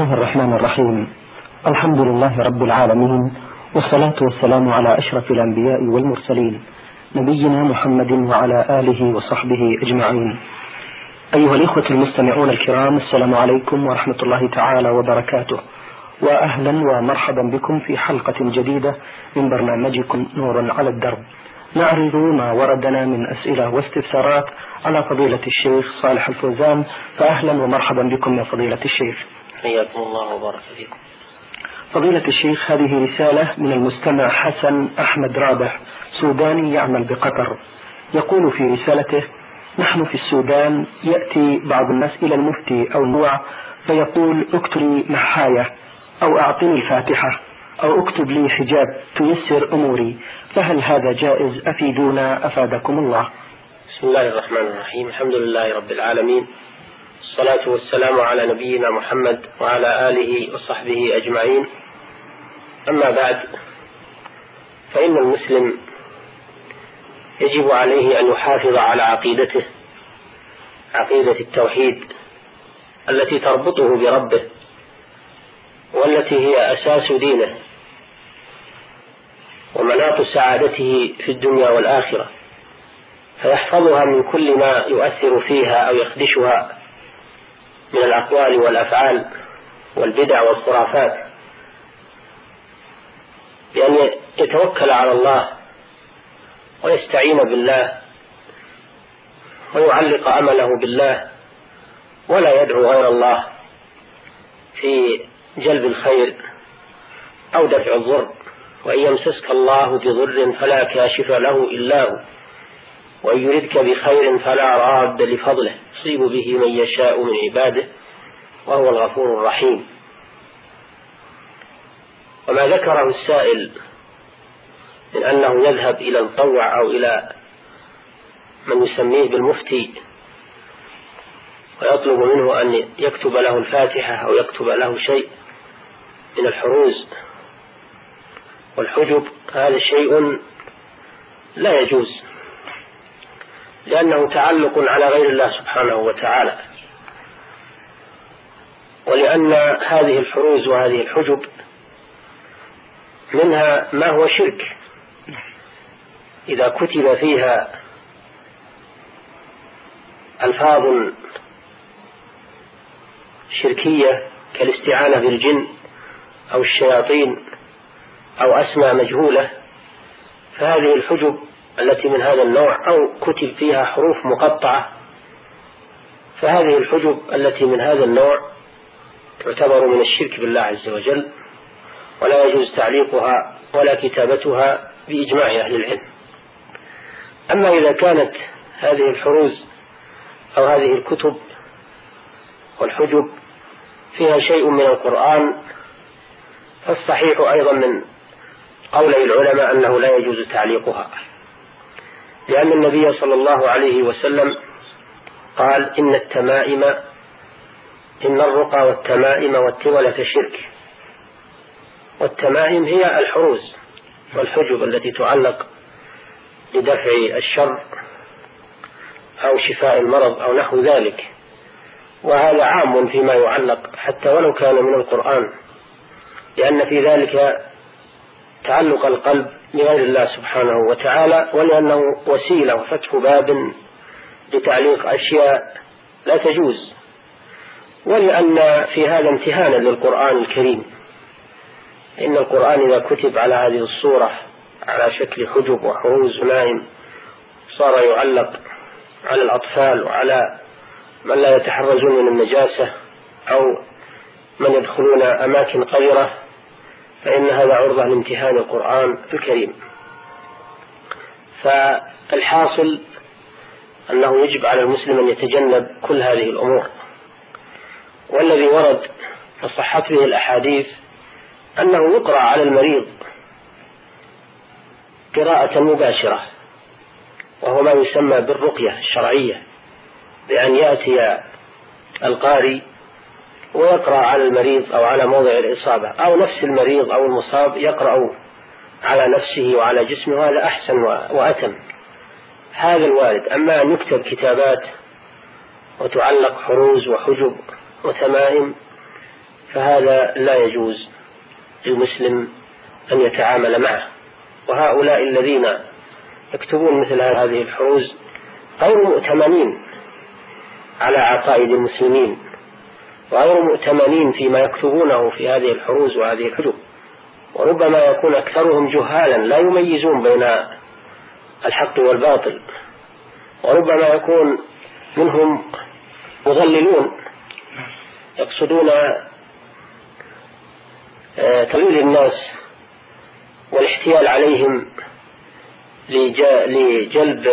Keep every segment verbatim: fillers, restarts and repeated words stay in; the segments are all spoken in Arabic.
الله الرحمن الرحيم. الحمد لله رب العالمين، والصلاة والسلام على أشرف الأنبياء والمرسلين، نبينا محمد وعلى آله وصحبه أجمعين. أيها الإخوة المستمعون الكرام، السلام عليكم ورحمة الله تعالى وبركاته، وأهلا ومرحبا بكم في حلقة جديدة من برنامجكم نور على الدرب، نعرض ما وردنا من أسئلة واستفسارات على فضيلة الشيخ صالح الفوزان. فأهلا ومرحبا بكم يا فضيلة الشيخ. حياكم الله وبارك فيكم. فضيلة الشيخ، هذه رسالة من المستمع حسن أحمد رابح، سوداني يعمل بقطر. يقول في رسالته: نحن في السودان يأتي بعض الناس إلى المفتي أو النوع فيقول: اكتب لي محاية، أو أعطني الفاتحة، أو اكتب لي حجاب تيسر أموري، فهل هذا جائز؟ أفيدونا أفادكم الله. بسم الله الرحمن الرحيم. الحمد لله رب العالمين، الصلاة والسلام على نبينا محمد وعلى آله وصحبه أجمعين. أما بعد، فإن المسلم يجب عليه أن يحافظ على عقيدته، عقيدة التوحيد التي تربطه بربه، والتي هي أساس دينه ومناط سعادته في الدنيا والآخرة، فيحفظها من كل ما يؤثر فيها أو يخدشها من الأقوال والأفعال والبدع والخرافات، بأن يتوكل على الله ويستعين بالله ويعلق أمله بالله، ولا يدعو غير الله في جلب الخير أو دفع الضر. وإن يمسسك الله بضر فلا كاشف له إلا هو، وإن يردك بخير فلا راد لفضله، يصيب به من يشاء من عباده وهو الغفور الرحيم. وما ذكره السائل من أنه يذهب إلى المطوع أو إلى من يسميه بالمفتي ويطلب منه أن يكتب له الفاتحة أو يكتب له شيء من الحروز والحجب، هذا شيء لا يجوز، لأنه تعلق على غير الله سبحانه وتعالى، ولأن هذه الحروز وهذه الحجب منها ما هو شرك إذا كتب فيها ألفاظ شركية كالاستعانة بالجن أو الشياطين أو أسماء مجهولة، فهذه الحجب التي من هذا النوع أو كتب فيها حروف مقطعة، فهذه الحجب التي من هذا النوع تعتبر من الشرك بالله عز وجل، ولا يجوز تعليقها ولا كتابتها بإجماع أهل العلم. أما إذا كانت هذه الحروز أو هذه الكتب والحجب فيها شيء من القرآن، فالصحيح أيضا من قولي العلماء أنه لا يجوز تعليقها، لأن النبي صلى الله عليه وسلم قال: إن التمائم إن الرقى والتمائم والتولة شرك. والتمائم هي الحروز والحجب التي تعلق لدفع الشر أو شفاء المرض أو نحو ذلك، وهذا عام فيما يعلق حتى ولو كان من القرآن، لأن في ذلك تعلق القلب بغير الله سبحانه وتعالى، ولأنه وسيلة وفتح باب لتعليق أشياء لا تجوز، ولأن في هذا امتهانا للقرآن الكريم. إن القرآن إذا كتب على هذه الصورة على شكل حجب وحروز نائم صار يعلق على الأطفال وعلى من لا يتحرزون من النجاسة أو من يدخلون أماكن قذرة، فإن هذا عرضة لامتهان القرآن الكريم. فالحاصل أنه يجب على المسلم أن يتجنب كل هذه الأمور. والذي ورد فصحت به الأحاديث أنه يقرأ على المريض قراءة مباشرة، وهو ما يسمى بالرقية الشرعية، بأن يأتي القارئ ويقرأ على المريض أو على موضع الإصابة، أو نفس المريض أو المصاب يقرأ على نفسه وعلى جسمه، وهذا أحسن وأتم. هذا الوارد. أما أن يكتب كتابات وتعلق حروز وحجب وتمائم فهذا لا يجوز للمسلم أن يتعامل معه. وهؤلاء الذين يكتبون مثل هذه الحروز غير مؤتمنين على عقائد المسلمين، وغير مؤتمنين فيما يكتبونه في هذه الحروز وهذه الحجب، وربما يكون أكثرهم جهالا لا يميزون بين الحق والباطل، وربما يكون منهم مضللون يقصدون تضليل الناس والاحتيال عليهم لجلب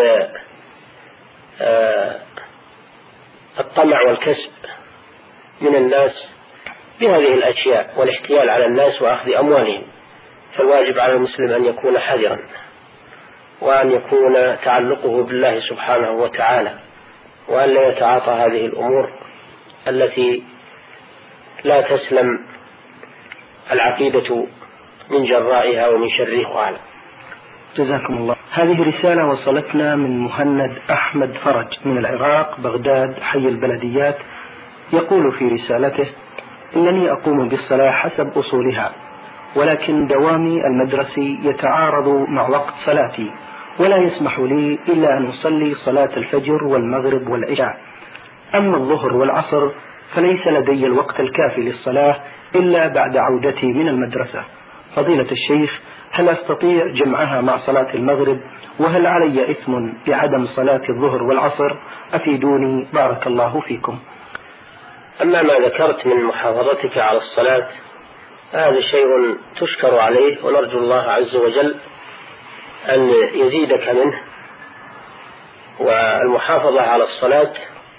الطمع والكسب من الناس بهذه الأشياء والاحتيال على الناس وأخذ أموالهم. فالواجب على المسلم أن يكون حذرا، وأن يكون تعلقه بالله سبحانه وتعالى، وأن لا يتعاطى هذه الأمور التي لا تسلم العقيدة من جرائها ومن شرها وعلا. جزاكم الله. هذه رسالة وصلتنا من مهند أحمد فرج من العراق، بغداد، حي البلديات. يقول في رسالته: إنني أقوم بالصلاة حسب أصولها، ولكن دوامي المدرسي يتعارض مع وقت صلاتي، ولا يسمح لي إلا أن أصلي صلاة الفجر والمغرب والعشاء. أما الظهر والعصر فليس لدي الوقت الكافي للصلاة إلا بعد عودتي من المدرسة. فضيلة الشيخ، هل أستطيع جمعها مع صلاة المغرب؟ وهل علي إثم بعدم صلاة الظهر والعصر؟ أفيدوني بارك الله فيكم. أما ما ذكرت من محافظتك على الصلاة هذا شيء تشكر عليه، ونرجو الله عز وجل أن يزيدك منه. والمحافظة على الصلاة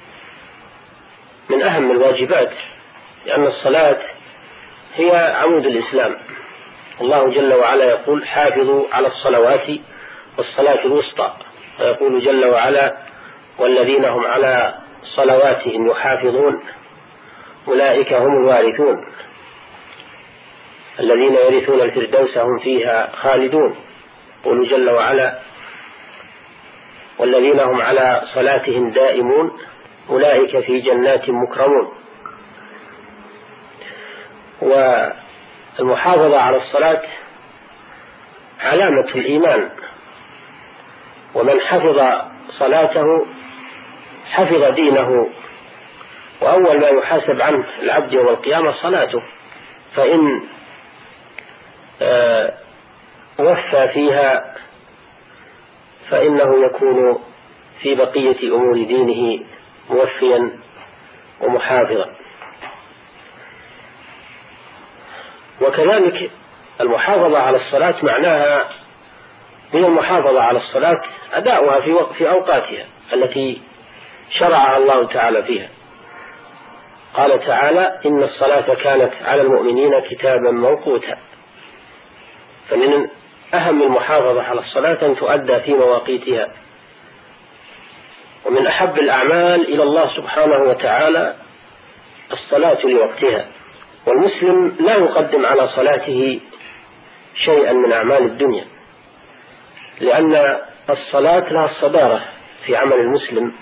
من أهم الواجبات، لأن الصلاة هي عمود الإسلام. الله جل وعلا يقول: حافظوا على الصلوات والصلاة الوسطى، ويقول جل وعلا: والذين هم على صلواتهم يحافظون أولئك هم الوارثون الذين يرثون الفردوس هم فيها خالدون. يقول جل وعلا: والذين هم على صلاتهم دائمون أولئك في جنات مكرمون. والمحافظة على الصلاة علامة الإيمان، ومن حفظ صلاته حفظ دينه، وأول ما يحاسب عنه العبد يوم القيامة صلاته، فإن آه وفى فيها فإنه يكون في بقية أمور دينه موفيا ومحافظا. وكذلك المحافظة على الصلاة معناها من المحافظة على الصلاة أداؤها في في أوقاتها التي شرعها الله تعالى فيها. قال تعالى: إن الصلاة كانت على المؤمنين كتابا موقوتا. فمن أهم المحافظة على الصلاة أن تؤدى في مواقيتها. ومن أحب الأعمال إلى الله سبحانه وتعالى الصلاة لوقتها، والمسلم لا يقدم على صلاته شيئا من أعمال الدنيا، لأن الصلاة لها الصدارة في عمل المسلم،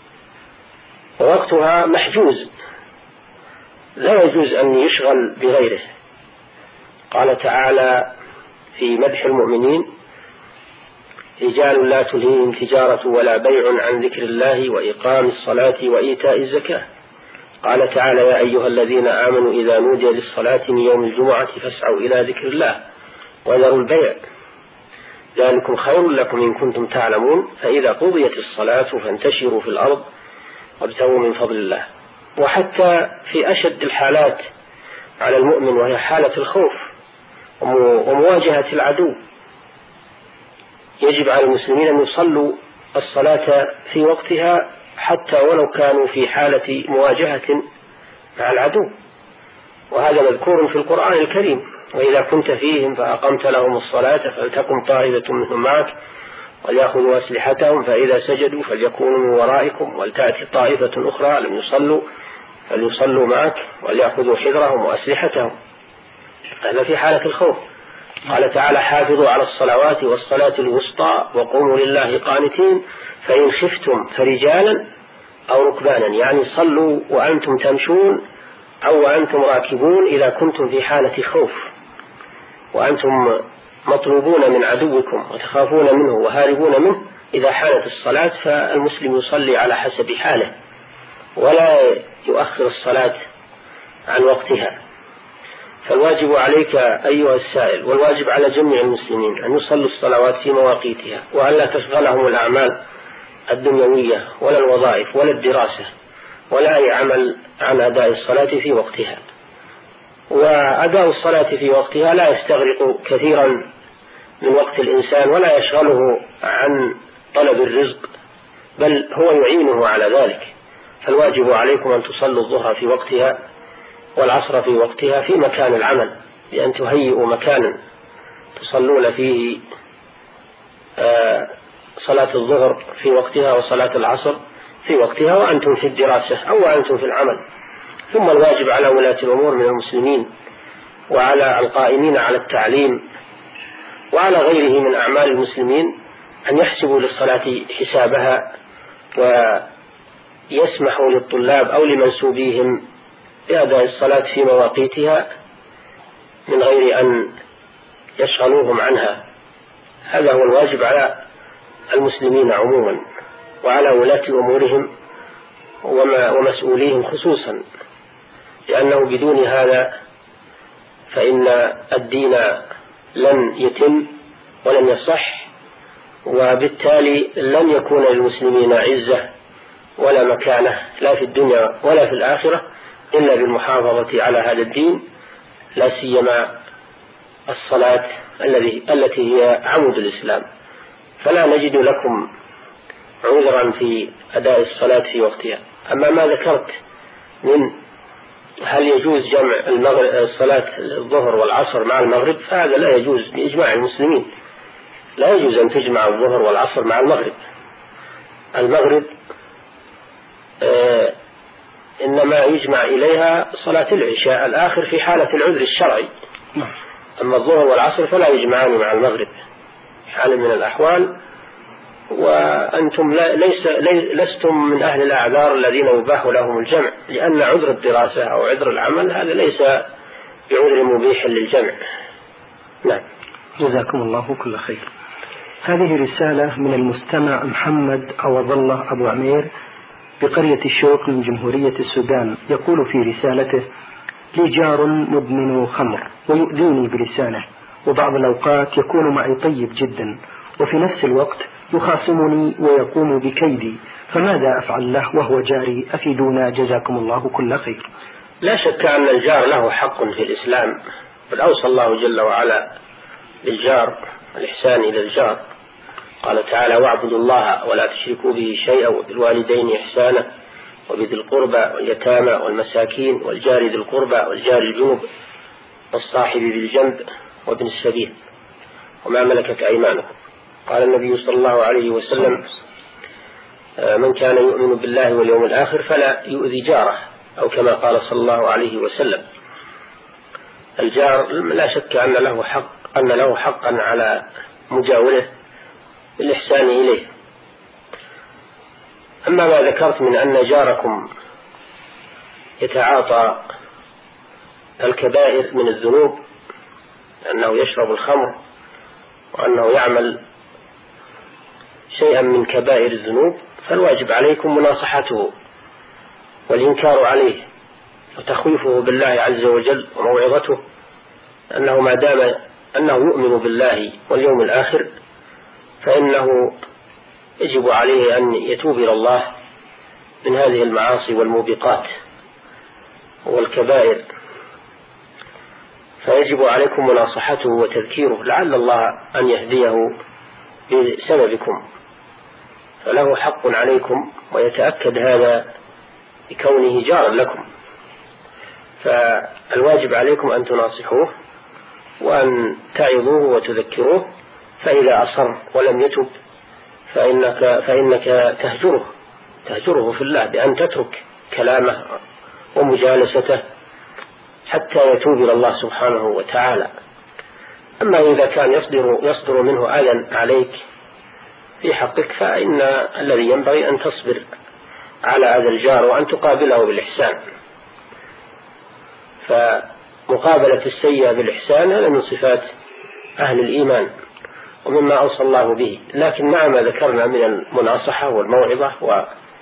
ووقتها محجوز لا يجوز أن يشغل بغيره. قال تعالى في مدح المؤمنين: رجال لا تلهيهم تجارة ولا بيع عن ذكر الله وإقام الصلاة وإيتاء الزكاة. قال تعالى: يا أيها الذين آمنوا إذا نودي للصلاة من يوم الجمعة فاسعوا إلى ذكر الله وذروا البيع ذلكم خير لكم إن كنتم تعلمون فإذا قضيت الصلاة فانتشروا في الأرض وابتغوا من فضل الله. وحتى في أشد الحالات على المؤمن وهي حالة الخوف ومواجهة العدو يجب على المسلمين أن يصلوا الصلاة في وقتها حتى ولو كانوا في حالة مواجهة مع العدو، وهذا مذكور في القرآن الكريم: وإذا كنت فيهم فأقمت لهم الصلاة فلتقم طائفة منهم معك وليأخذوا أسلحتهم فإذا سجدوا فليكونوا من ورائكم ولتأتي طائفة أخرى لم يصلوا فليصلوا معك وليأخذوا حذرهم وأسلحتهم. هذا في حالة الخوف. قال تعالى: حافظوا على الصلوات والصلاة الوسطى وقوموا لله قانتين فإن خفتم فرجالا أو ركبانا، يعني صلوا وأنتم تمشون أو وأنتم راكبون إذا كنتم في حالة خوف وأنتم مطلوبون من عدوكم وتخافون منه وهاربون منه، إذا حانت الصلاة فالمسلم يصلي على حسب حاله ولا يؤخر الصلاة عن وقتها. فالواجب عليك أيها السائل والواجب على جميع المسلمين أن يصلوا الصلوات في مواقيتها، وأن لا تشغلهم الأعمال الدنيوية ولا الوظائف ولا الدراسة ولا أي عمل عن أداء الصلاة في وقتها. وأداء الصلاة في وقتها لا يستغرق كثيرا من وقت الإنسان ولا يشغله عن طلب الرزق، بل هو يعينه على ذلك. فالواجب عليكم أن تصلوا الظهر في وقتها والعصر في وقتها في مكان العمل، بأن تهيئوا مكانا تصلون فيه صلاة الظهر في وقتها وصلاة العصر في وقتها وأنتم في الدراسة أو أنتم في العمل. ثم الواجب على ولاة الأمور من المسلمين وعلى القائمين على التعليم وعلى غيره من أعمال المسلمين أن يحسبوا للصلاة حسابها ويسمحوا للطلاب أو لمنسوبيهم بأداء الصلاة في مواقيتها من غير أن يشغلوهم عنها. هذا هو الواجب على المسلمين عموما وعلى ولاة أمورهم ومسؤوليهم خصوصا، لأنه بدون هذا فإن الدين لن يتم ولن يصح، وبالتالي لن يكون للمسلمين عزة ولا مكانة لا في الدنيا ولا في الآخرة إلا بالمحافظة على هذا الدين، لا سيما الصلاة التي هي عمود الإسلام. فلا نجد لكم عذرا في أداء الصلاة في وقتها. أما ما ذكرت من هل يجوز جمع الصلاة الظهر والعصر مع المغرب فهذا لا يجوز بإجماع المسلمين، لا يجوز أن تجمع الظهر والعصر مع المغرب. المغرب آه إنما يجمع إليها صلاة العشاء الآخر في حالة العذر الشرعي، أما الظهر والعصر فلا يجمعان مع المغرب حال من الأحوال. وأنتم ليس لستم من أهل الأعذار الذين يباح لهم الجمع، لأن عذر الدراسة أو عذر العمل هذا ليس بعذر مبيح للجمع. نعم. جزاكم الله كل خير. هذه رسالة من المستمع محمد عوض الله أبو عمير بقرية الشوق من جمهورية السودان. يقول في رسالته: لي جار مدمن خمر ويؤذيني بلسانه، وبعض الأوقات يكون معي طيب جدا وفي نفس الوقت يخاصمني ويقوم بكيدي، فماذا أفعل له وهو جاري؟ أفيدونا جزاكم الله كل خير. لا شك أن الجار له حق في الإسلام، بل أوصى الله جل وعلا بالجار الإحسان إلى الجار. قال تعالى: واعبدوا الله ولا تشركوا به شيئا وبالوالدين إحسانا وبذي القربى واليتامى والمساكين والجار ذي القربى والجار الجنب والصاحب بالجنب وابن السبيل وما ملكت أيمانكم. قال النبي صلى الله عليه وسلم: من كان يؤمن بالله واليوم الآخر فلا يؤذي جاره، أو كما قال صلى الله عليه وسلم. الجار لا شك أن له حق أن له حقا على مجاوره بالإحسان إليه. أما ما ذكرت من أن جاركم يتعاطى الكبائر من الذنوب، أنه يشرب الخمر وأنه يعمل شيئا من كبائر الذنوب، فالواجب عليكم مناصحته والإنكار عليه وتخويفه بالله عز وجل وموعظته، أنه ما دام أنه يؤمن بالله واليوم الآخر فإنه يجب عليه أن يتوب إلى الله من هذه المعاصي والموبقات والكبائر، فيجب عليكم مناصحته وتذكيره لعل الله أن يهديه بسببكم، فله حق عليكم ويتأكد هذا بكونه جارا لكم. فالواجب عليكم أن تناصحوه وأن تعظوه وتذكروه، فإذا أصر ولم يتب فإنك, فإنك تهجره تهجره في الله بأن تترك كلامه ومجالسته حتى يتوب إلى الله سبحانه وتعالى. أما إذا كان يصدر, يصدر منه أذى عليك في حقك فإن الذي ينبغي أن تصبر على هذا الجار وأن تقابله بالإحسان. فمقابلة السيئة بالإحسان هذا من صفات أهل الإيمان ومما أوصى الله به. لكن مع ما ذكرنا من المناصحة والموعظة و...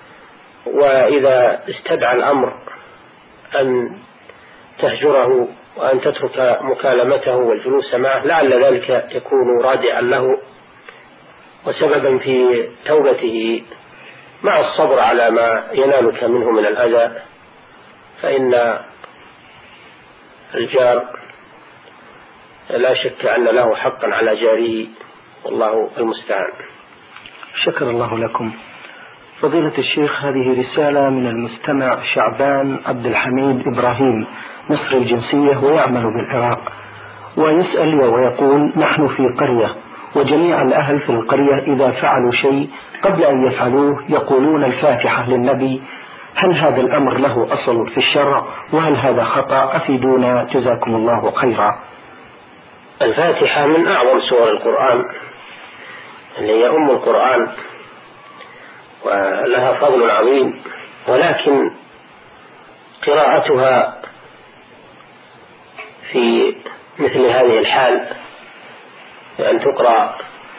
وإذا استدعى الأمر أن تهجره وأن تترك مكالمته والجلوس معه لعل ذلك يكون رادعا له وسببا في توبته مع الصبر على ما ينالك منه من الأذى، فإن الجار لا شك أن له حقا على جاره والله المستعان. شكر الله لكم. فضيلة الشيخ، هذه رسالة من المستمع شعبان عبد الحميد إبراهيم، مصري الجنسية ويعمل بالعراق، ويسأل ويقول: نحن في قرية وجميع الأهل في القرية إذا فعلوا شيء قبل أن يفعلوه يقولون الفاتحة للنبي، هل هذا الأمر له أصل في الشرع وهل هذا خطأ؟ أفيدونا جزاكم الله خيرا. الفاتحة من أعظم سور القرآن اللي هي أم القرآن ولها فضل عظيم، ولكن قراءتها في مثل هذه الحال بأن تقرأ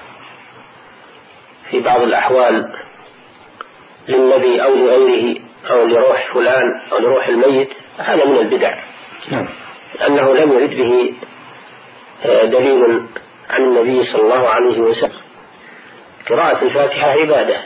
في بعض الأحوال للنبي أو لغيره أو لروح فلان أو لروح الميت هذا من البدع، لأنه لم يرد به دليل عن النبي صلى الله عليه وسلم. قراءة الفاتحة عبادة،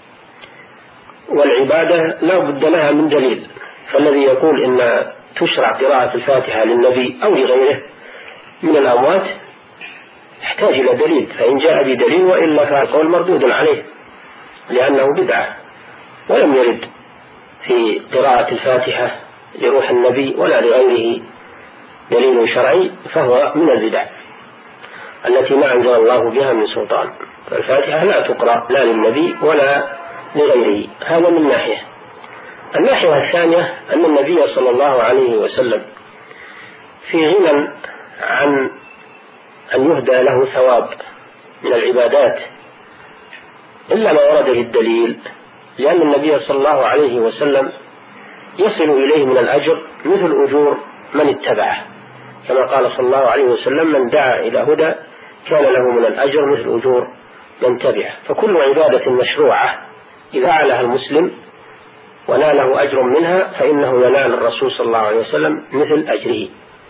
والعبادة لا بد لها من دليل، فالذي يقول إن تشرع قراءة الفاتحة للنبي أو لغيره من الأموات يحتاج إلى دليل، فإن جاء بدليل وإلا فالقول مردود عليه لأنه بدعة، ولم يرد في قراءة الفاتحة لروح النبي ولا لغيره دليل شرعي، فهو من البدع التي ما أنزل الله بها من سلطان. فالفاتحة لا تقرأ لا للنبي ولا لغيره، هذا من ناحية. الناحية الثانية أن النبي صلى الله عليه وسلم في غنى عن أن يهدى له ثواب من العبادات إلا ما ورد في الدليل، لأن النبي صلى الله عليه وسلم يصل إليه من الأجر مثل أجور من اتبعه، كما قال صلى الله عليه وسلم: من دعا إلى هدى كان له من الأجر مثل أجور من تبعه. فكل عبادة مشروعة إذا فعلها المسلم وناله أجر منها فإنه ينال الرسول صلى الله عليه وسلم مثل أجره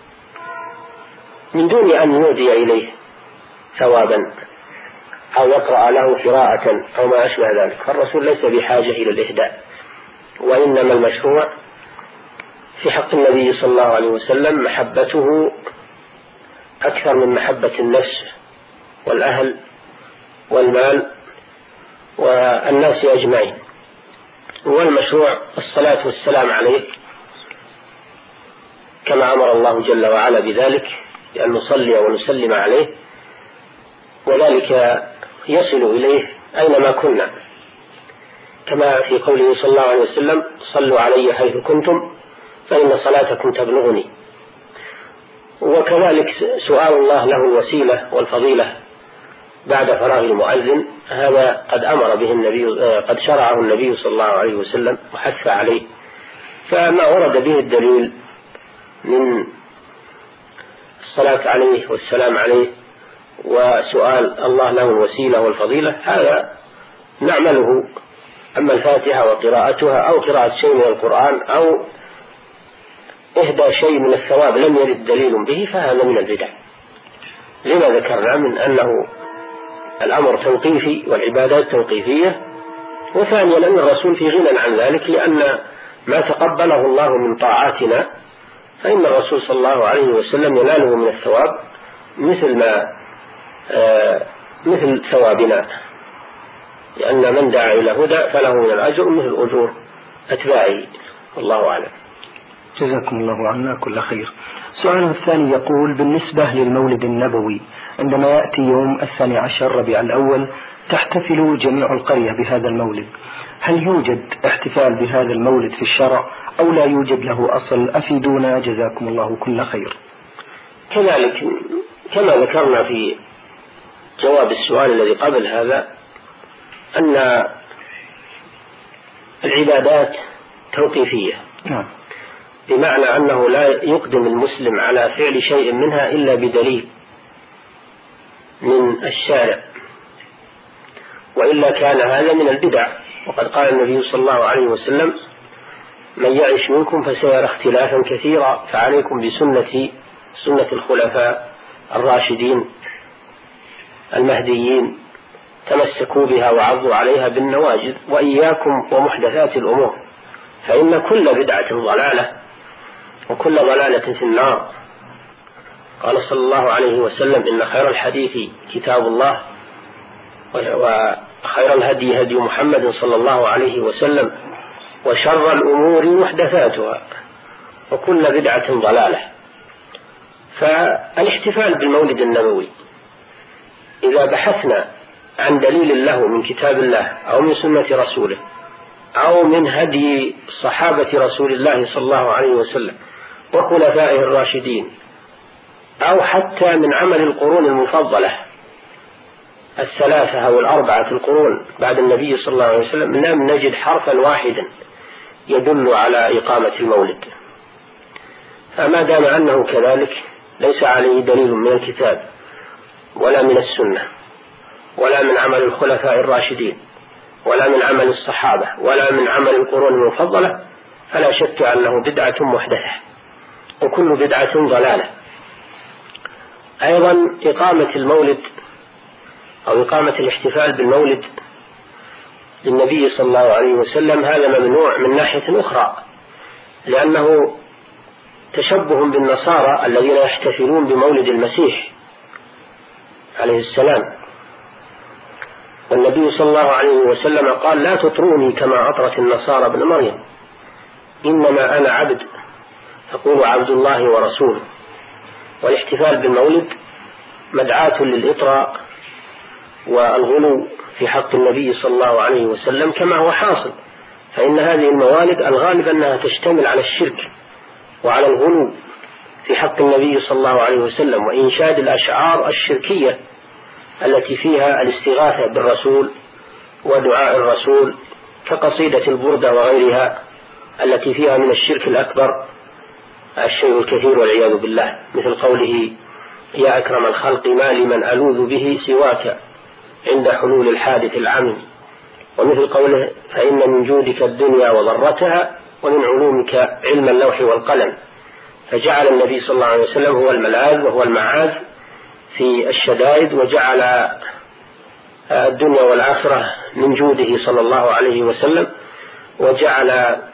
من دون أن يهدي إليه ثوابا أو يقرأ له قراءة أو ما أشبه ذلك. فالرسول ليس بحاجة إلى الإهداء، وإنما المشروع في حق النبي صلى الله عليه وسلم محبته أكثر من محبة النفس والأهل والمال والناس أجمعين، والمشروع الصلاة والسلام عليه كما أمر الله جل وعلا بذلك، بأن نصلي ونسلم عليه، وذلك يصل إليه أينما كنا، كما في قوله صلى الله عليه وسلم: صلوا علي حيث كنتم فإن صلاتكم تبلغني. وكذلك سؤال الله له الوسيلة والفضيلة بعد فراغ المؤذن، هذا قد أمر به النبي، قد شرعه النبي صلى الله عليه وسلم وحث عليه. فما ورد به الدليل من الصلاة عليه والسلام عليه وسؤال الله له الوسيلة والفضيلة هذا نعمله. أما الفاتحة وقراءتها أو قراءة شيء من القرآن أو إهدى شيء من الثواب لم يرد دليل به فهذا من البدع، لما ذكرنا من أنه الأمر توقيفي والعبادات توقيفية، وثانيا أن الرسول في غنى عن ذلك، لأن ما تقبله الله من طاعاتنا فإن الرسول صلى الله عليه وسلم يناله من الثواب مثل ما آه مثل ثوابنا، لأن من دعا إلى هدى فله من الأجر مثل أجور أتباعه، والله أعلم. جزاكم الله عنا كل خير. سؤال الثاني يقول: بالنسبة للمولد النبوي عندما يأتي يوم الثاني عشر ربيع الأول تحتفل جميع القرية بهذا المولد، هل يوجد احتفال بهذا المولد في الشرع أو لا يوجد له أصل؟ أفيدونا جزاكم الله كل خير. كذلك كما ذكرنا في جواب السؤال الذي قبل هذا أن العبادات توقيفية، بمعنى أنه لا يقدم المسلم على فعل شيء منها إلا بدليل من الشارع، وإلا كان هذا من البدع. وقد قال النبي صلى الله عليه وسلم: من يعش منكم فسيرى اختلافا كثيرا، فعليكم بسنة سنة الخلفاء الراشدين المهديين، تمسكوا بها وعضوا عليها بالنواجذ، وإياكم ومحدثات الأمور، فإن كل بدعة ضلالة وكل ضلالة في النار. قال صلى الله عليه وسلم: إن خير الحديث كتاب الله، وخير الهدي هدي محمد صلى الله عليه وسلم، وشر الأمور محدثاتها، وكل بدعة ضلالة. فالاحتفال بالمولد النبوي إذا بحثنا عن دليل له من كتاب الله أو من سنة رسوله أو من هدي صحابة رسول الله صلى الله عليه وسلم وخلفائه الراشدين، أو حتى من عمل القرون المفضلة الثلاثة أو الأربعة القرون بعد النبي صلى الله عليه وسلم، لم نجد حرفا واحدا يدل على إقامة المولد. فما دام أنه كذلك ليس عليه دليل من الكتاب ولا من السنة ولا من عمل الخلفاء الراشدين ولا من عمل الصحابة ولا من عمل القرون المفضلة، فلا شك أنه بدعة محدثة، وكل بدعة ضلالة. أيضا إقامة المولد أو إقامة الاحتفال بالمولد للنبي صلى الله عليه وسلم هذا ممنوع من ناحية أخرى، لأنه تشبه بالنصارى الذين يحتفلون بمولد المسيح عليه السلام. والنبي صلى الله عليه وسلم قال: لا تطروني كما أطرت النصارى ابن مريم، إنما أنا عبد فقولوا عبد الله ورسوله. والاحتفال بالمولد مدعاة للإطراء والغلو في حق النبي صلى الله عليه وسلم كما هو حاصل، فإن هذه الموالد الغالب أنها تشتمل على الشرك وعلى الغلو في حق النبي صلى الله عليه وسلم، وإنشاد الأشعار الشركية التي فيها الاستغاثة بالرسول ودعاء الرسول، كقصيدة البردة وغيرها التي فيها من الشرك الأكبر الشيء الكثير والعياذ بالله، مثل قوله: يا أكرم الخلق ما لمن ألوذ به سواك عند حلول الحادث العميم، ومثل قوله: فإن من جودك الدنيا وضرتها ومن علومك علم اللوح والقلم. فجعل النبي صلى الله عليه وسلم هو الملاذ وهو المعاذ في الشدائد، وجعل الدنيا والآخرة من جوده صلى الله عليه وسلم، وجعل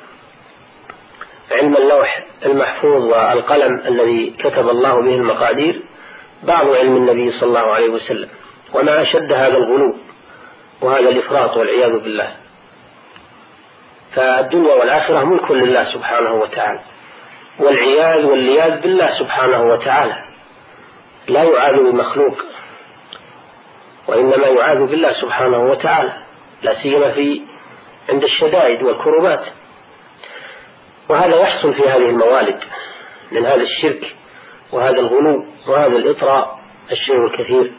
علم اللوح المحفوظ والقلم الذي كتب الله به المقادير بعض علم النبي صلى الله عليه وسلم. وما أشد هذا الغلو وهذا الإفراط والعياذ بالله. فالدنيا والآخرة ملك لله سبحانه وتعالى، والعياذ واللياذ بالله سبحانه وتعالى، لا يعاذ بمخلوق وإنما يعاذ بالله سبحانه وتعالى، لا سيما في عند الشدائد والكربات. وهذا يحصل في هذه الموالد من هذا الشرك وهذا الغلو وهذا الإطراء الشيء الكثير.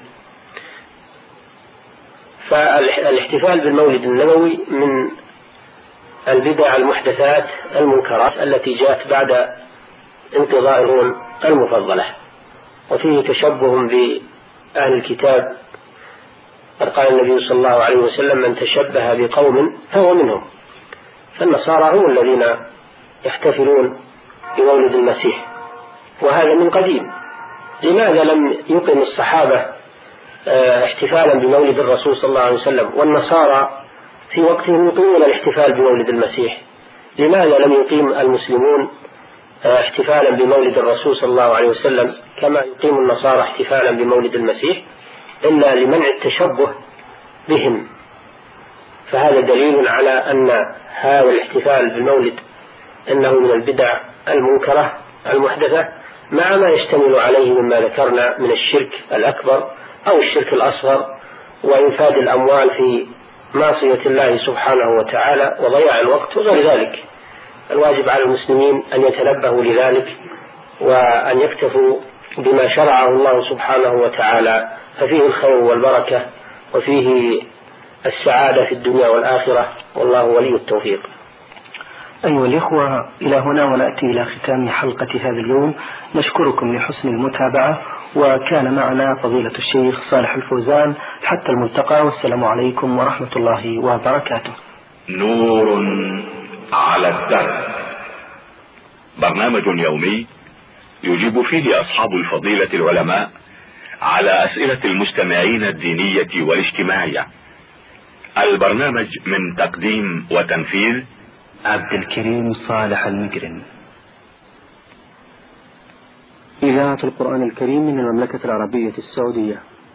فالاحتفال بالمولد النبوي من البدع المحدثات المنكرات التي جاءت بعد انقضاء القرون المفضلة، وفيه تشبه بأهل الكتاب. قد قال النبي صلى الله عليه وسلم: من تشبه بقوم فهو منهم. فالنصارى هم الذين يحتفلون بمولد المسيح، وهذا من قديم. لماذا لم يقم الصحابة احتفالا بمولد الرسول صلى الله عليه وسلم، والنصارى في وقتهم يقيمون الاحتفال بمولد المسيح؟ لماذا لم يقيم المسلمون احتفالا بمولد الرسول صلى الله عليه وسلم كما يقيم النصارى احتفالا بمولد المسيح؟ إلا لمنع التشبه بهم. فهذا دليل على أن هذا الاحتفال بالمولد إنه من البدع المنكرة المحدثة، مع ما يشتمل عليه مما ذكرنا من الشرك الأكبر أو الشرك الأصغر، وإنفاذ الأموال في معصية الله سبحانه وتعالى وضياع الوقت وغير ذلك. الواجب على المسلمين أن يتنبهوا لذلك وأن يكتفوا بما شرعه الله سبحانه وتعالى، ففيه الخير والبركة وفيه السعادة في الدنيا والآخرة، والله ولي التوفيق. أيها الإخوة، إلى هنا ونأتي إلى ختام حلقة هذا اليوم. نشكركم لحسن المتابعة، وكان معنا فضيلة الشيخ صالح الفوزان. حتى الملتقى، والسلام عليكم ورحمة الله وبركاته. نور على الدرب، برنامج يومي يجيب فيه أصحاب الفضيلة العلماء على أسئلة المستمعين الدينية والاجتماعية. البرنامج من تقديم وتنفيذ عبد الكريم صالح المجرم. إذاعة القرآن الكريم من المملكة العربية السعودية.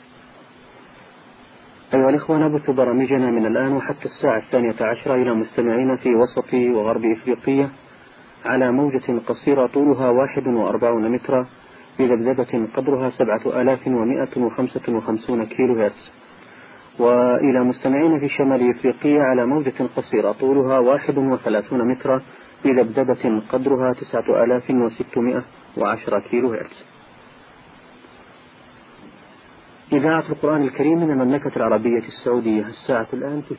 أيها الإخوة، نبث برامجنا من الآن وحتى الساعة الثانية عشرة إلى مستمعين في وسط وغرب إفريقيا على موجة قصيرة طولها واحد وأربعون مترا بذبذبة قدرها سبعة آلاف ومائة وخمسة وخمسون كيلو هرتز، وإلى مستمعين في شمال إفريقيا على موجة قصيرة طولها واحد وثلاثون مترا بذبذبة قدرها تسعة آلاف وستمائة وعشرة كيلو هرتز. إذاعة القرآن الكريم من المملكة العربية السعودية. الساعة الآن في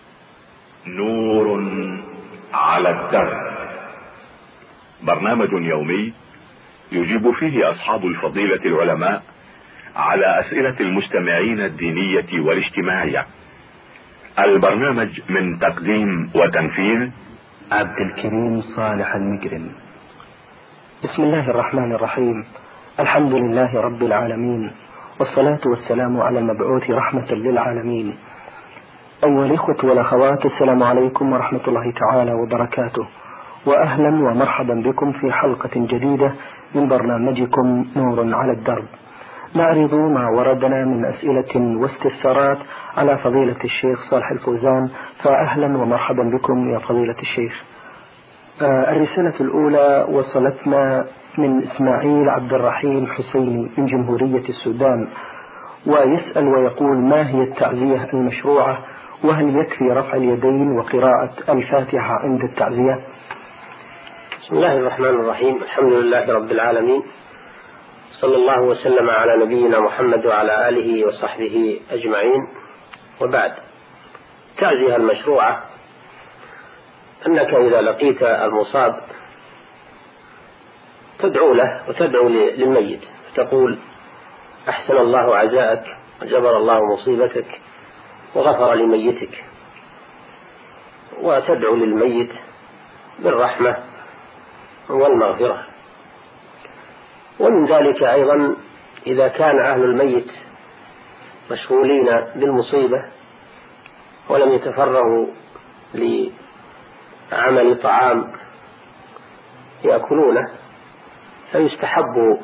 نور على الدرب، برنامج يومي يجيب فيه أصحاب الفضيلة العلماء على أسئلة المستمعين الدينية والاجتماعية. البرنامج من تقديم وتنفيذ عبد الكريم صالح المجرم. بسم الله الرحمن الرحيم. الحمد لله رب العالمين، والصلاة والسلام على المبعوث رحمة للعالمين. أيها الإخوة والأخوات، السلام عليكم ورحمة الله تعالى وبركاته، وأهلا ومرحبا بكم في حلقة جديدة من برنامجكم نور على الدرب. نعرض ما وردنا من أسئلة واستفسارات على فضيلة الشيخ صالح الفوزان، فأهلا ومرحبا بكم يا فضيلة الشيخ. آه الرسالة الأولى وصلتنا من إسماعيل عبد الرحيم حسيني من جمهورية السودان، ويسأل ويقول: ما هي التعزية المشروعة؟ وهل يكفي رفع اليدين وقراءة الفاتحة عند التعزية؟ بسم الله الرحمن الرحيم. الحمد لله رب العالمين، صلى الله وسلم على نبينا محمد وعلى آله وصحبه أجمعين، وبعد. التعزية المشروعة أنك إذا لقيت المصاب تدعو له وتدعو للميت، تقول: أحسن الله عزاءك وجبر الله مصيبتك وغفر لميتك، وتدعو للميت بالرحمة والمغفرة. ومن ذلك أيضا إذا كان أهل الميت مشغولين بالمصيبة ولم يتفرغوا لعمل طعام يأكلونه، فيستحب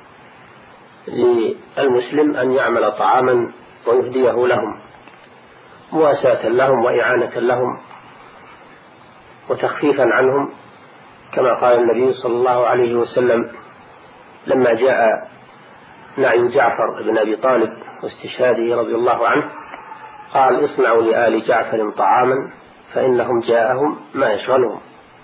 للمسلم أن يعمل طعاما ويهديه لهم مواساة لهم وإعانة لهم وتخفيفا عنهم، كما قال النبي صلى الله عليه وسلم لما جاء نعي جعفر بن أبي طالب واستشهاده رضي الله عنه، قال: اصنعوا لآل جعفر طعاما فإنهم جاءهم ما يشغلهم.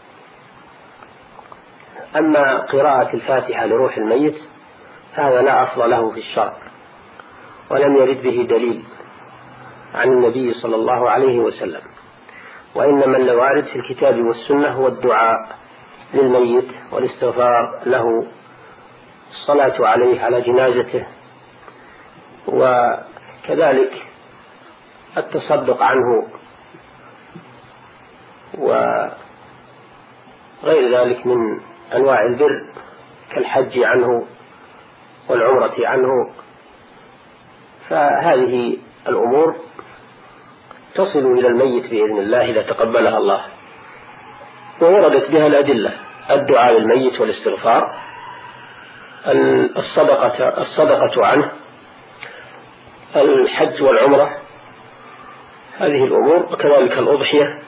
أما قراءة الفاتحة لروح الميت هذا لا أصل له في الشرع، ولم يرد به دليل عن النبي صلى الله عليه وسلم، وإنما الوارد في الكتاب والسنة هو الدعاء للميت والاستغفار له، الصلاة عليه على جنازته، وكذلك التصدق عنه وغير ذلك من أنواع البر كالحج عنه والعمرة عنه. فهذه الأمور تصل إلى الميت بإذن الله إذا تقبلها الله، ووردت بها الأدلة: الدعاء للميت والاستغفار، الصدقة, الصدقة عنه، الحج والعمرة، هذه الأمور، وكذلك الأضحية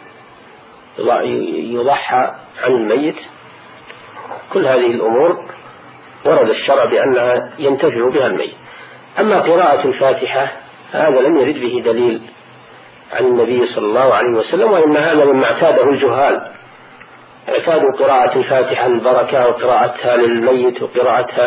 يضحى عن الميت. كل هذه الأمور ورد الشرع بأنها ينتفع بها الميت. أما قراءة الفاتحة هذا لم يرد به دليل عن النبي صلى الله عليه وسلم، وإن هذا مما اعتاده الجهال، اعتادوا قراءة الفاتحة للبركة وقراءتها للميت وقراءتها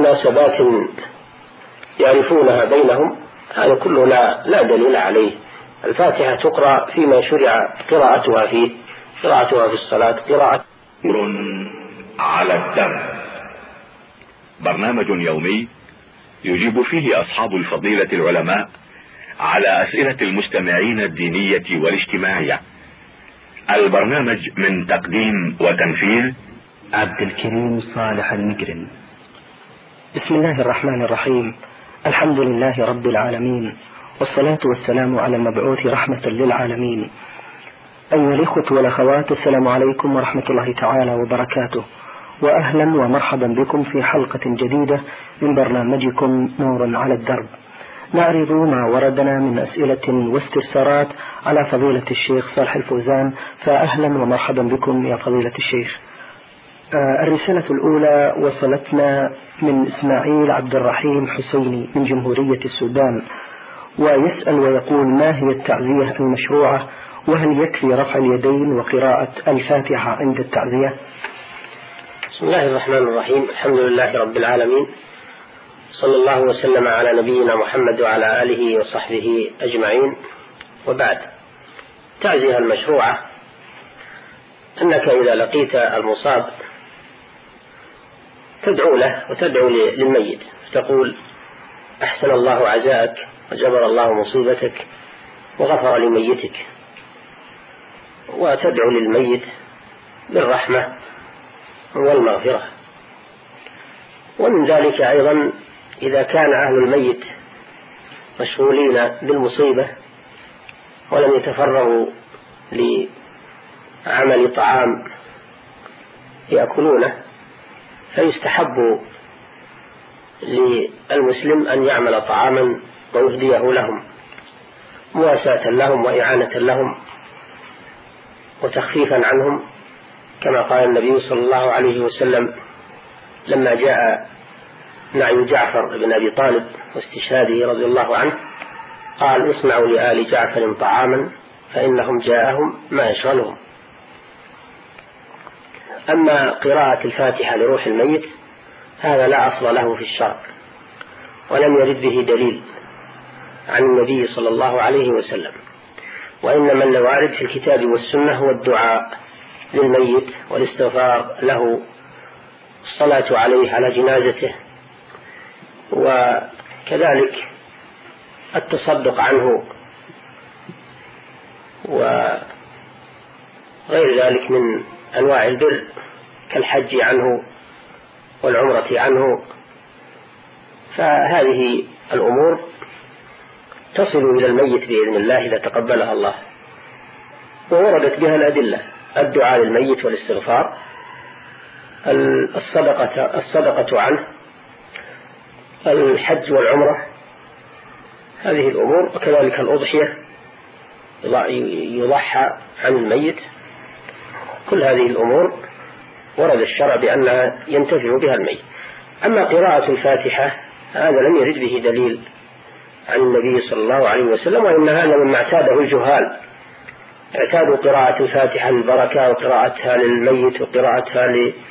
لمناسبات يعرفونها بينهم. هذا كله لا, لا دليل عليه الفاتحة تقرأ فيما شرع قراءتها فيه، قراءتها في الصلاة، قراءة على الدم. برنامج يومي يجيب فيه أصحاب الفضيلة العلماء على أسئلة المستمعين الدينية والاجتماعية. البرنامج من تقديم وتنفيذ عبد الكريم صالح المقرن. بسم الله الرحمن الرحيم. الحمد لله رب العالمين، والصلاة والسلام على المبعوث رحمة للعالمين. أيها الإخوة والأخوات، السلام عليكم ورحمة الله تعالى وبركاته، وأهلا ومرحبا بكم في حلقة جديدة من برنامجكم نور على الدرب. نعرض ما وردنا من أسئلة واستفسارات على فضيلة الشيخ صالح الفوزان، فأهلا ومرحبا بكم يا فضيلة الشيخ. آه الرسالة الأولى وصلتنا من إسماعيل عبد الرحيم حسيني من جمهورية السودان، ويسأل ويقول: ما هي التعزية المشروعة؟ وهل يكفي رفع اليدين وقراءة الفاتحة عند التعزية؟ بسم الله الرحمن الرحيم. الحمد لله رب العالمين، صلى الله وسلم على نبينا محمد وعلى آله وصحبه أجمعين، وبعد. التعزية المشروعة أنك إذا لقيت المصاب تدعو له وتدعو للميت، فتقول: أحسن الله عزاءك وجبر الله مصيبتك وغفر لميتك، وتدعو للميت بالرحمة والمغفرة. ومن ذلك أيضا إذا كان أهل الميت مشغولين بالمصيبة ولم يتفرغوا لعمل طعام يأكلونه، فيستحب للمسلم أن يعمل طعاما ويهديه لهم مواساة لهم وإعانة لهم وتخفيفا عنهم، كما قال النبي صلى الله عليه وسلم لما جاء نعي جعفر بن أبي طالب واستشهاده رضي الله عنه، قال: اصنعوا لآل جعفر طعاما فإنهم جاءهم ما يشغلهم. أما قراءة الفاتحة لروح الميت هذا لا أصل له في الشرع، ولم يرد به دليل عن النبي صلى الله عليه وسلم، وإنما الوارد في الكتاب والسنة هو الدعاء للميت والاستغفار له، الصلاة عليه على جنازته، وكذلك التصدق عنه وغير ذلك من أنواع البر كالحج عنه والعمرة عنه. فهذه الأمور تصل إلى الميت بإذن الله إذا تقبلها الله، ووردت بها الأدلة: الدعاء للميت والاستغفار، الصدقة, الصدقة عنه، الحج والعمرة، هذه الأمور، وكذلك الأضحية يضحى عن الميت. كل هذه الأمور ورد الشرع بأنها ينتفع بها الميت. أما قراءة الفاتحة هذا لم يرد به دليل عن النبي صلى الله عليه وسلم، وإن هذا مما اعتاده الجهال، اعتادوا قراءة الفاتحة للبركة وقراءتها للميت وقراءتها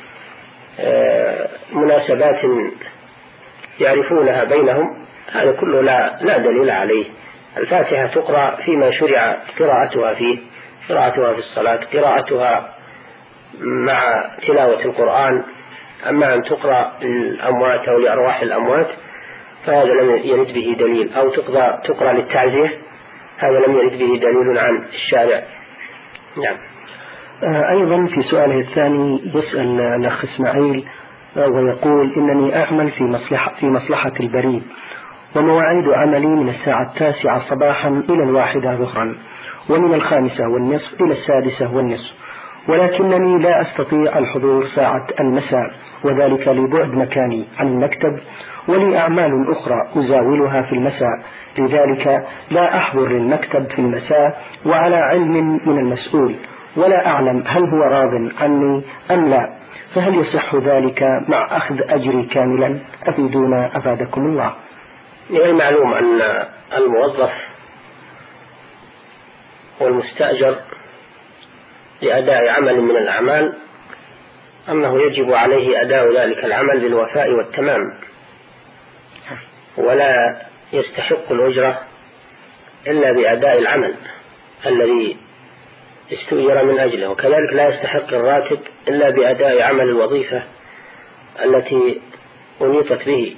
لمناسبات يعرفونها بينهم، هذا كله لا, لا دليل عليه. الفاتحة تقرأ فيما شرع قراءتها فيه، قراءتها في الصلاة، قراءتها مع تلاوة القرآن. أما أن تقرأ للأموات أو لأرواح الأموات فهذا لم يرد به دليل، أو تقرأ, تقرأ للتعزية، هذا لم يرد به دليل عن الشارع. نعم. أيضا في سؤاله الثاني يسأل الأخ إسماعيل ويقول: إنني أعمل في مصلحة, في مصلحة البريد، ومواعيد عملي من الساعة التاسعة صباحا إلى الواحدة ظهرا، ومن الخامسة والنصف إلى السادسة والنصف، ولكنني لا أستطيع الحضور ساعة المساء، وذلك لبعد مكاني عن المكتب، ولي أعمال أخرى أزاولها في المساء، لذلك لا أحضر للمكتب في المساء وعلى علم من المسؤول، ولا أعلم هل هو راض عني أم لا، فهل يصح ذلك مع أخذ أجري كاملا؟ أفيدونا أفادكم الله. من المعلوم أن الموظف والمستأجر لأداء عمل من الأعمال أنه يجب عليه أداء ذلك العمل بالوفاء والتمام، ولا يستحق الأجرة إلا بأداء العمل الذي استؤجر من أجله، وكذلك لا يستحق الراتب إلا بأداء عمل الوظيفة التي أنيطت به.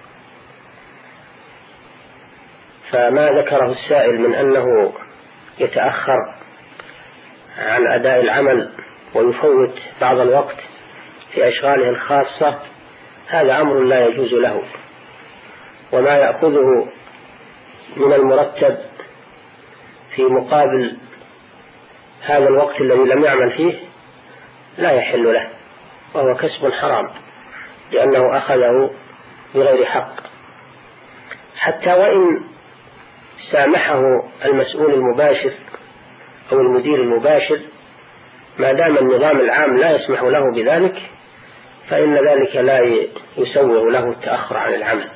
فما ذكره السائل من أنه يتأخر عن أداء العمل ويفوت بعض الوقت في أشغاله الخاصة هذا أمر لا يجوز له، وما يأخذه من المرتب في مقابل هذا الوقت الذي لم يعمل فيه لا يحل له، وهو كسب حرام لأنه أخذه بغير حق. حتى وإن سامحه المسؤول المباشر أو المدير المباشر ما دام النظام العام لا يسمح له بذلك فإن ذلك لا يسوغ له التأخر عن العمل،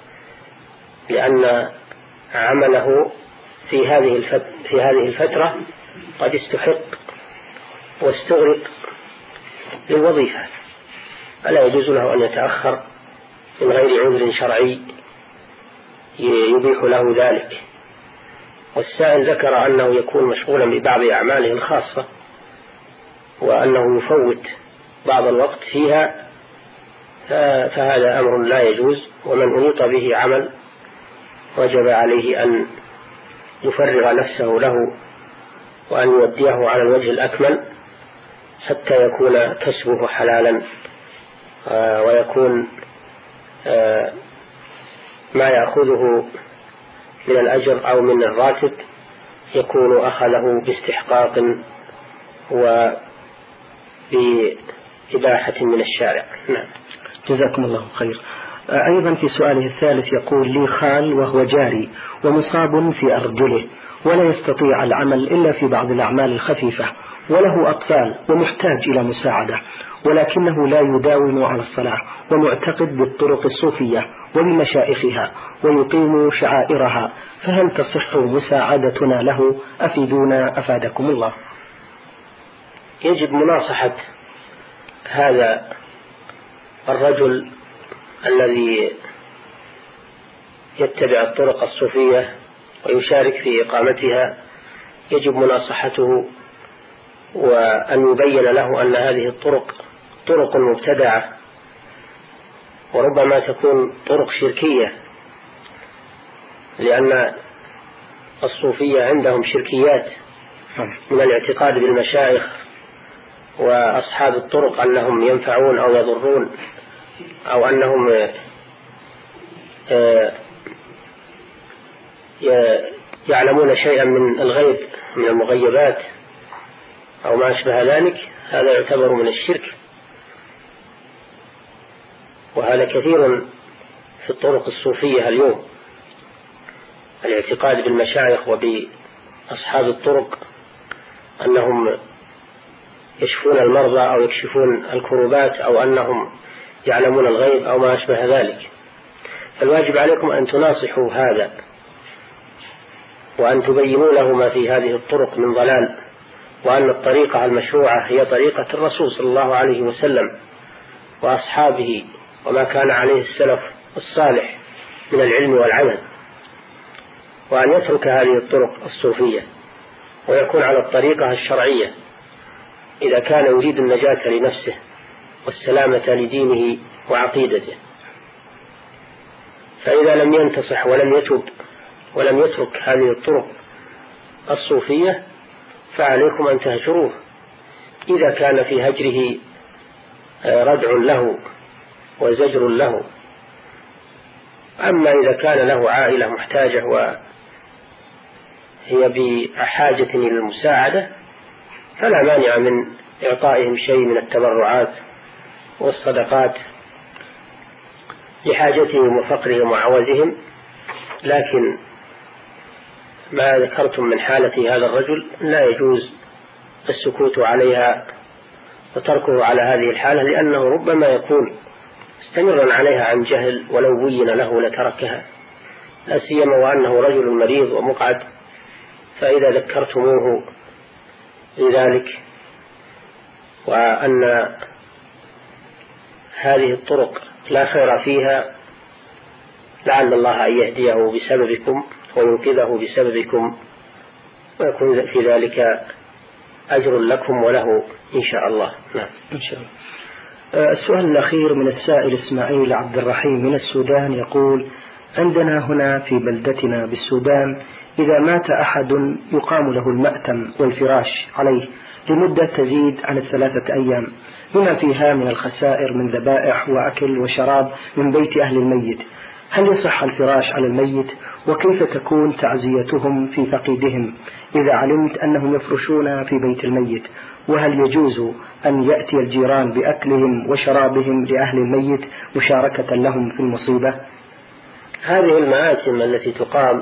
لأن عمله في هذه في هذه الفترة قد استحق واستغرق للوظيفة، فلا يجوز له أن يتأخر من غير عذر شرعي يبيح له ذلك. والسائل ذكر أنه يكون مشغولا ببعض أعماله الخاصة وأنه يفوت بعض الوقت فيها، فهذا أمر لا يجوز، ومن أنيط به عمل وجب عليه أن يفرغ نفسه له وأن يوديه على الوجه الأكمل حتى يكون كسبه حلالا ويكون ما يأخذه من الأجر أو من الراتب يكون أخذه باستحقاق وبإباحة من الشارع. نعم. جزاكم الله خير. أيضا في سؤاله الثالث يقول لي خال وهو جاري ومصاب في أرجله ولا يستطيع العمل إلا في بعض الأعمال الخفيفة، وله أطفال ومحتاج إلى مساعدة، ولكنه لا يداوم على الصلاة ومعتقد بالطرق الصوفية وبمشائخها ويقيم شعائرها، فهل تصح مساعدتنا له؟ أفيدونا أفادكم الله. يجب مناصحة هذا الرجل الذي يتبع الطرق الصوفية ويشارك في إقامتها، يجب مناصحته وأن يبين له أن هذه الطرق طرق مبتدعة وربما تكون طرق شركية، لأن الصوفية عندهم شركيات من الاعتقاد بالمشايخ وأصحاب الطرق أنهم ينفعون أو يضرون أو أنهم يعلمون شيئا من الغيب من المغيبات أو ما أشبه ذلك. هذا يعتبر من الشرك، وهذا كثير في الطرق الصوفية اليوم، الاعتقاد بالمشايخ وبأصحاب الطرق أنهم يشفون المرضى أو يكشفون الكروبات أو أنهم يعلمون الغيب أو ما أشبه ذلك. فالواجب عليكم أن تناصحوا هذا وأن تبينوا له ما في هذه الطرق من ضلال، وأن الطريقة المشروعة هي طريقة الرسول صلى الله عليه وسلم وأصحابه وما كان عليه السلف الصالح من العلم والعمل، وأن يترك هذه الطرق الصوفية ويكون على الطريقة الشرعية إذا كان يريد النجاة لنفسه والسلامة لدينه وعقيدته. فإذا لم ينتصح ولم يتب ولم يترك هذه الطرق الصوفية فعليكم أن تهجروه، إذا كان في هجره ردع له وزجر له. أما إذا كان له عائلة محتاجة وهي بحاجة إلى المساعدة فلا مانع من إعطائهم شيء من التبرعات والصدقات لحاجتهم وفقرهم وعوزهم، لكن ما ذكرتم من حالة هذا الرجل لا يجوز السكوت عليها وتركه على هذه الحالة، لأنه ربما يكون مستمرا عليها عن جهل، ولو بين له لتركها، لا سيما وأنه رجل مريض ومقعد. فإذا ذكرتموه لذلك وأن هذه الطرق لا خير فيها لعل الله أن يهديه بسببكم وينقذه بسببكم، ويكون في ذلك أجر لكم وله إن شاء الله. نعم إن شاء الله. السؤال الأخير من السائل إسماعيل عبد الرحيم من السودان يقول: عندنا هنا في بلدتنا بالسودان إذا مات أحد يقام له المأتم والفراش عليه لمدة تزيد عن الثلاثة أيام بما فيها من الخسائر من ذبائح وأكل وشراب من بيت أهل الميت، هل يصح الفراش على الميت؟ وكيف تكون تعزيتهم في فقيدهم إذا علمت أنهم يفرشون في بيت الميت؟ وهل يجوز أن يأتي الجيران بأكلهم وشرابهم لأهل الميت مشاركة لهم في المصيبة؟ هذه المآتم التي تقام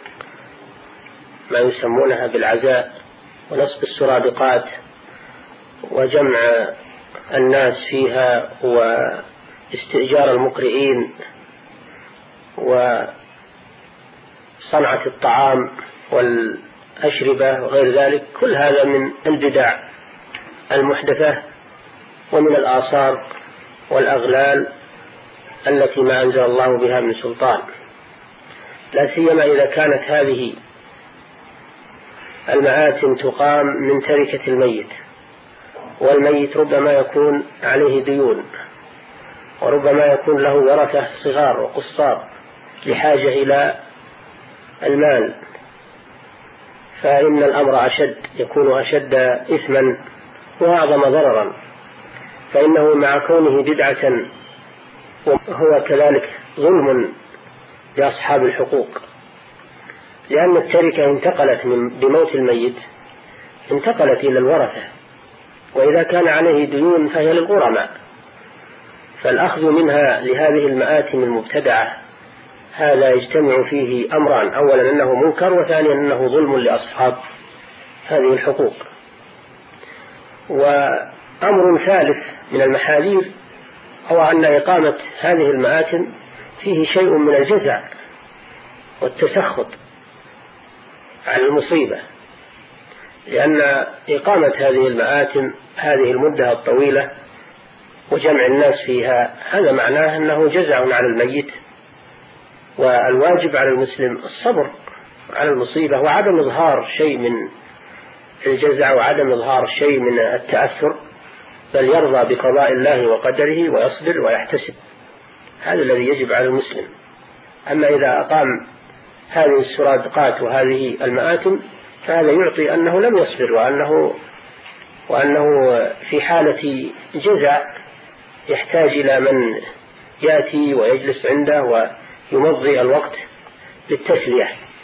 ما يسمونها بالعزاء ونصب السرادقات وجمع الناس فيها واستئجار المقرئين وصنعة الطعام والأشربة وغير ذلك، كل هذا من البدع المحدثة ومن الآثار والأغلال التي ما أنزل الله بها من سلطان، لا سيما إذا كانت هذه المآتم تقام من تركة الميت، والميت ربما يكون عليه ديون، وربما يكون له ورثة صغار وقصار لحاجة إلى المال، فإن الأمر أشد، يكون أشد إثما وأعظم ضررا، فإنه مع كونه بدعة وهو كذلك ظلم لأصحاب الحقوق، لأن التركة انتقلت من بموت الميت انتقلت إلى الورثة، وإذا كان عليه ديون فهي للغرماء، فالأخذ منها لهذه المآتم المبتدعة هذا يجتمع فيه أمران: أولا أنه منكر، وثانيا أنه ظلم لأصحاب هذه الحقوق. وأمر ثالث من المحاذير هو أن إقامة هذه المآتم فيه شيء من الجزع والتسخط على المصيبة، لأن إقامة هذه المآتم هذه المدة الطويلة وجمع الناس فيها هذا معناه أنه جزع على الميت، والواجب على المسلم الصبر على المصيبة وعدم إظهار شيء من الجزع وعدم إظهار شيء من التأثر، بل يرضى بقضاء الله وقدره ويصبر ويحتسب، هذا الذي يجب على المسلم. أما إذا أقام هذه السرادقات وهذه المآتم فهذا يعطي أنه لم يصبر، وأنه, وأنه في حالة جزع يحتاج إلى من يأتي ويجلس عنده ويمضي الوقت للتسلية.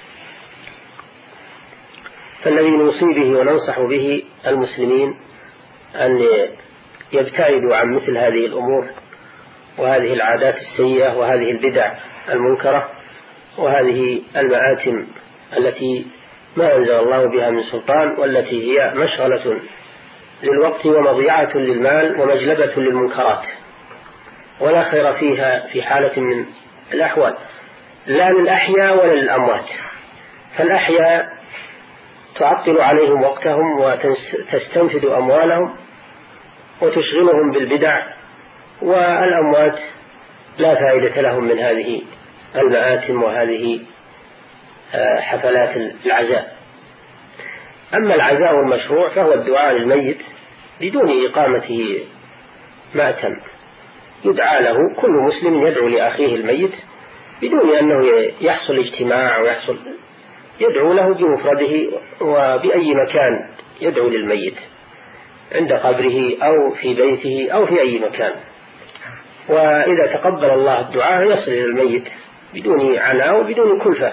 فالذي نوصي به وننصح به المسلمين أن يبتعدوا عن مثل هذه الأمور وهذه العادات السيئة وهذه البدع المنكرة وهذه المآتم التي ما أنزل الله بها من سلطان، والتي هي مشغلة للوقت ومضيعة للمال ومجلبة للمنكرات، ولا خير فيها في حالة من الأحوال، لا للأحياء ولا للأموات. فالأحياء تعطل عليهم وقتهم وتستنفذ أموالهم وتشغلهم بالبدع، والأموات لا فائدة لهم من هذه المآتم وهذه حفلات العزاء. أما العزاء المشروع فهو الدعاء للميت بدون إقامة مأتم، يدعى له، كل مسلم يدعو لأخيه الميت بدون أنه يحصل اجتماع ويحصل، يدعو له بمفرده وبأي مكان يدعو للميت، عند قبره أو في بيته أو في أي مكان، وإذا تقبل الله الدعاء يصل إلى الميت بدون عناء وبدون كلفة.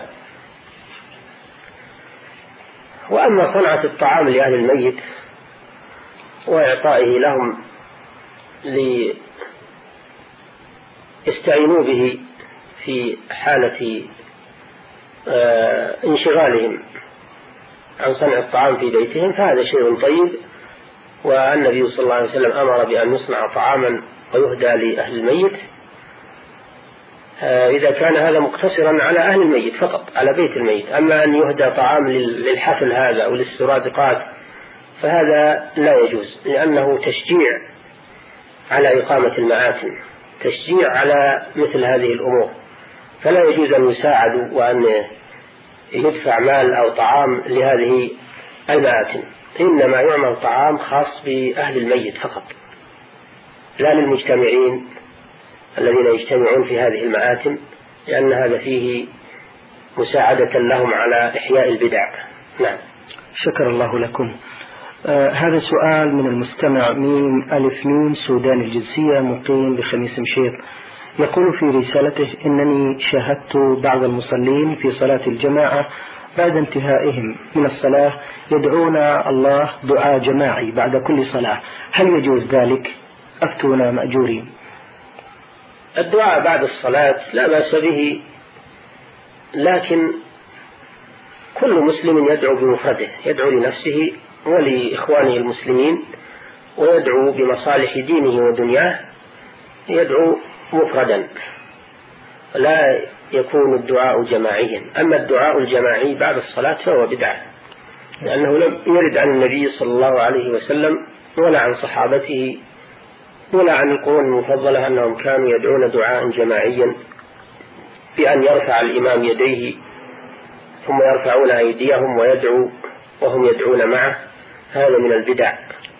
وأما صنعة الطعام لأهل الميت وإعطائه لهم ليستعينوا به في حالة انشغالهم عن صنع الطعام في بيتهم فهذا شيء طيب، والنبي صلى الله عليه وسلم أمر بأن يصنع طعاما ويهدى لأهل الميت إذا كان هذا مقتصرا على أهل الميت فقط، على بيت الميت. أما أن يهدى طعام للحفل هذا أو للسرادقات فهذا لا يجوز، لأنه تشجيع على إقامة المآتم، تشجيع على مثل هذه الأمور، فلا يجوز أن يساعدوا وأن يدفع مال أو طعام لهذه المآتم، إنما يعمل طعام خاص بأهل الميت فقط، لا للمجتمعين الذين يجتمعون في هذه المآتم، لأن هذا فيه مساعدة لهم على إحياء البدع. نعم. شكر الله لكم. آه هذا سؤال من المستمع ميم ألف ميم سوداني الجنسية مقيم بخميس مشيط، يقول في رسالته: إنني شاهدت بعض المصلين في صلاة الجماعة بعد انتهائهم من الصلاة يدعون الله دعاء جماعي بعد كل صلاة، هل يجوز ذلك؟ أفتونا مأجورين. الدعاء بعد الصلاة لا بأس به، لكن كل مسلم يدعو بمفرده، يدعو لنفسه ولإخوانه المسلمين، ويدعو بمصالح دينه ودنياه، يدعو مفردا، لا يكون الدعاء جماعيا. أما الدعاء الجماعي بعد الصلاة فهو بدعة، لأنه لم يرد عن النبي صلى الله عليه وسلم ولا عن صحابته ولا عن القرون المفضلة أنهم كانوا يدعون دعاء جماعيا بأن يرفع الإمام يديه ثم يرفعون أيديهم ويدعو وهم يدعون معه، هذا من البدع.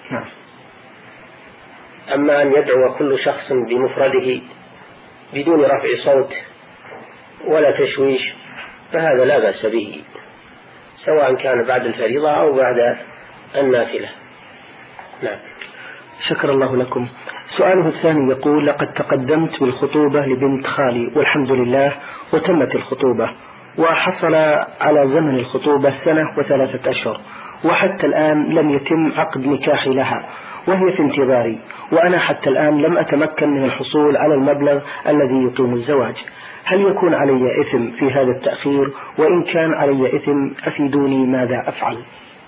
أما أن يدعو كل شخص بمفرده بدون رفع صوت ولا تشويش فهذا لا بأس به، سواء كان بعد الفريضة أو بعد النافلة. نعم. شكر الله لكم. سؤاله الثاني يقول: لقد تقدمت بالخطوبة لبنت خالي والحمد لله وتمت الخطوبة، وحصل على زمن الخطوبة سنة وثلاثة أشهر، وحتى الآن لم يتم عقد نكاحي لها، وهي في انتظاري، وأنا حتى الآن لم أتمكن من الحصول على المبلغ الذي يقيم الزواج، هل يكون علي إثم في هذا التأخير؟ وإن كان علي إثم أفيدوني ماذا أفعل؟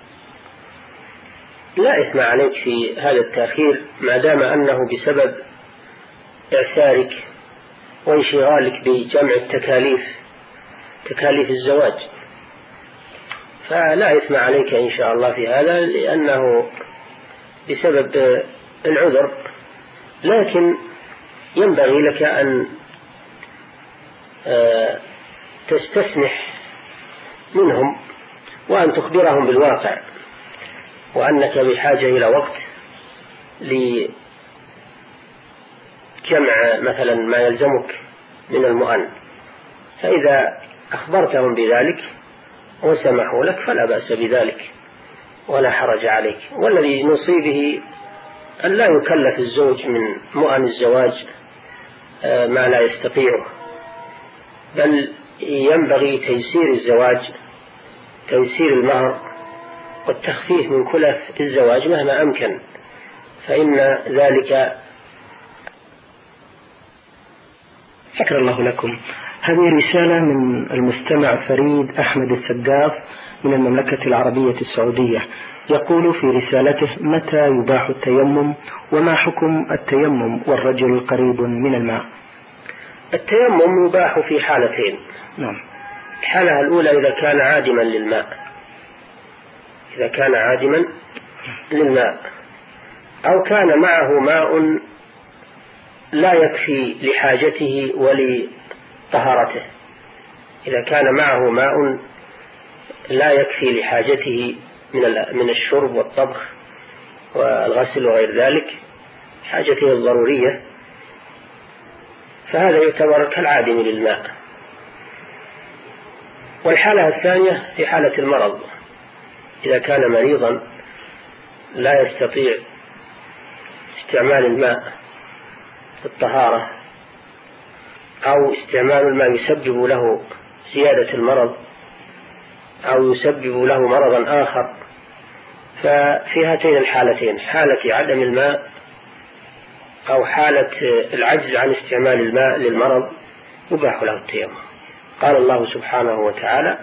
لا إثم عليك في هذا التأخير ما دام أنه بسبب إعسارك وانشغالك بجمع التكاليف تكاليف الزواج، فلا إثم عليك إن شاء الله في هذا، لأنه بسبب العذر. لكن ينبغي لك أن تستسمح منهم وأن تخبرهم بالواقع، وأنك بحاجة إلى وقت لجمع مثلا ما يلزمك من المؤن، فإذا أخبرتهم بذلك وسمحوا لك فلا بأس بذلك ولا حرج عليك. والذي نوصي به أن لا يكلف الزوج من مؤن الزواج ما لا يستطيعه، بل ينبغي تيسير الزواج، تيسير المهر والتخفيف من كلف الزواج مهما أمكن، فإن ذلك. شكر الله لكم. هذه رسالة من المستمع فريد أحمد السقاف من المملكة العربية السعودية، يقول في رسالته: متى يباح التيمم؟ وما حكم التيمم والرجل قريب من الماء؟ التيمم يباح في حالتين. نعم. الحالة الأولى إذا كان عادما للماء، إذا كان عادما للماء أو كان معه ماء لا يكفي لحاجته ولطهارته. إذا كان معه ماء لا يكفي لحاجته من الشرب والطبخ والغسل وغير ذلك، حاجته الضرورية، فهذا يعتبر كالعادم للماء. والحالة الثانية في حالة المرض، إذا كان مريضا لا يستطيع استعمال الماء في الطهارة، أو استعمال الماء يسبب له زيادة المرض أو يسبب له مرضا آخر، ففي هاتين الحالتين، حالة عدم الماء أو حالة العجز عن استعمال الماء للمرض، يباح له التيمم. قال الله سبحانه وتعالى: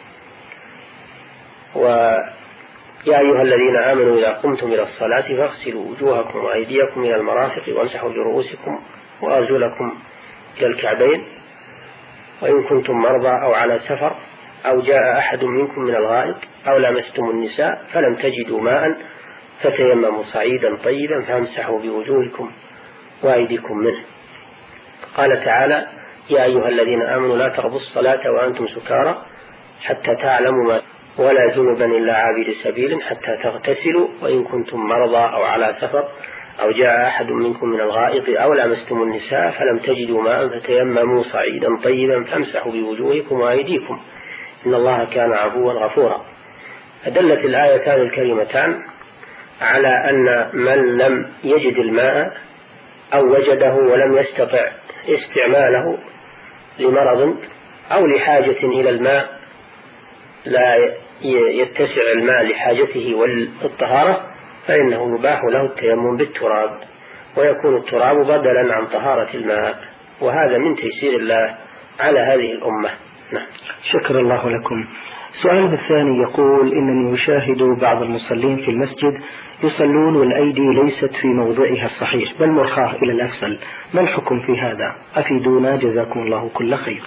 ويا أيها الذين آمنوا إذا قمتم إلى الصلاة فاغسلوا وجوهكم وأيديكم إلى المرافق وامسحوا برؤوسكم وأرجلكم إلى الكعبين، وإن كنتم مرضى أو على سفر أو جاء أحد منكم من الغائط أو لمستم النساء فلم تجدوا ماء فتيمموا صعيدا طيبا فامسحوا بوجوهكم وأيديكم منه. قال تعالى: يا أيها الذين آمنوا لا تقربوا الصلاة وأنتم سكارى حتى تعلموا ما ولا جنبا إلا عابر سبيل حتى تغتسلوا وإن كنتم مرضى أو على سفر أو جاء أحد منكم من الغائط أو لمستم النساء فلم تجدوا ماء فتيمموا صعيدا طيبا فامسحوا بوجوهكم وأيديكم إن الله كان عفوا غفورا. فدلت الآيتان الكريمتان على أن من لم يجد الماء أو وجده ولم يستطع استعماله لمرض أو لحاجة إلى الماء لا يتسع الماء لحاجته والطهارة فإنه يباح له التيمم بالتراب ويكون التراب بدلا عن طهارة الماء، وهذا من تيسير الله على هذه الأمة. نعم. شكر الله لكم. سؤال الثاني يقول إنني أشاهد بعض المصلين في المسجد يصلون والأيدي ليست في موضعها الصحيح بل مرخاة إلى الأسفل، ما الحكم في هذا؟ أفيدونا جزاكم الله كل خير.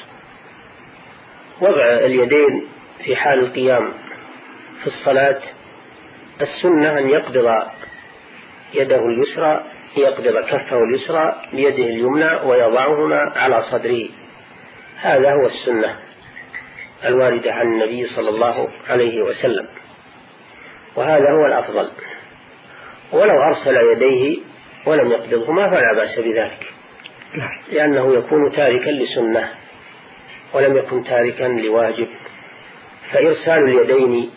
وضع اليدين في حال القيام في الصلاة السنة أن يقبض يده اليسرى يقبض كفه اليسرى بيده اليمنى ويضعهما على صدره، هذا هو السنة الواردة عن النبي صلى الله عليه وسلم، وهذا هو الأفضل. ولو أرسل يديه ولم يقبضهما فلا بأس بذلك، لأنه يكون تاركا لسنة ولم يكن تاركا لواجب. فإرسال اليدين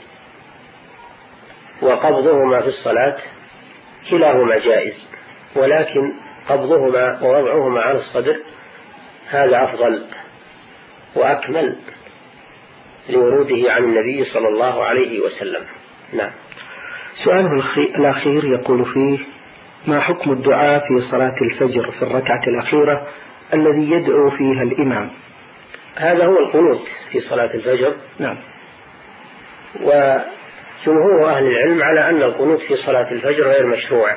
وقبضهما في الصلاة كلاهما جائز، ولكن قبضهما ووضعهما على الصدر هذا أفضل وأكمل لوروده عن النبي صلى الله عليه وسلم. نعم. سؤاله الأخير يقول فيه: ما حكم الدعاء في صلاة الفجر في الركعة الأخيرة الذي يدعو فيها الإمام؟ هذا هو القنوت في صلاة الفجر. نعم. وجمهور أهل العلم على أن القنوت في صلاة الفجر غير مشروع